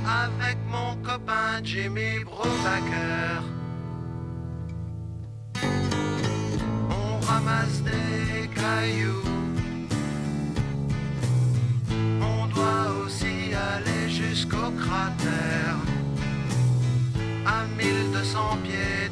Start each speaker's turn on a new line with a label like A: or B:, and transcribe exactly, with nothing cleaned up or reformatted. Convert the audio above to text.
A: avec mon copain Jimmy Brubaker. On ramasse des cailloux. On doit aussi aller jusqu'au cratère, à mille deux cents pieds